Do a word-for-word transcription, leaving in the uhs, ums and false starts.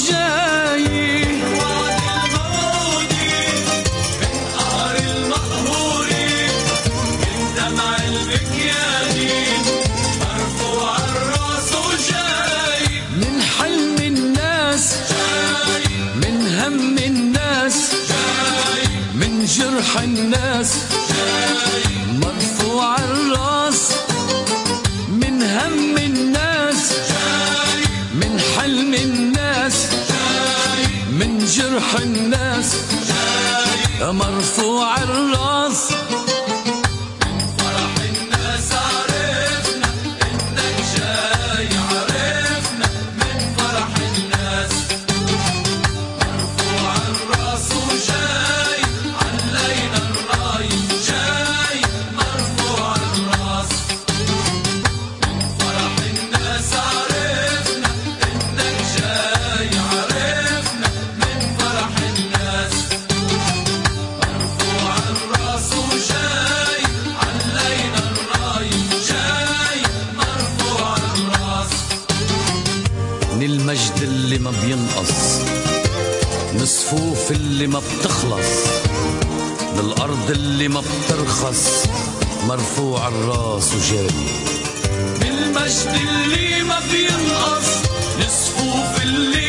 جاي، وعد الموعودي من قهر المقهورين، من دمع المكيالين مرفوع الراس وجاي، من حلم الناس جاي، من هم الناس جاي، من جرح الناس جاي، مرفوع الراس، من هم الناس جاي، من حلم الناس جاي، من جرح الناس جاي، مرفوع الراس. فرح الناس عرفنا انك جاي، عرفنا من فرح الناس مرفوع الراس وجاي، علينا الراي جاي مرفوع الراس. من فرح الناس عرفنا انك جاي، عرفنا من فرح الناس مرفوع الراس وجاي، علينا الراي جاي مرفوع الراس. من المجد اللي ما بينقص، من الصفوف اللي ما بتخلص، من الأرض اللي ما بترخص مرفوع الراس وجاي. من المجد اللي ما بينقص، الصفوف اللي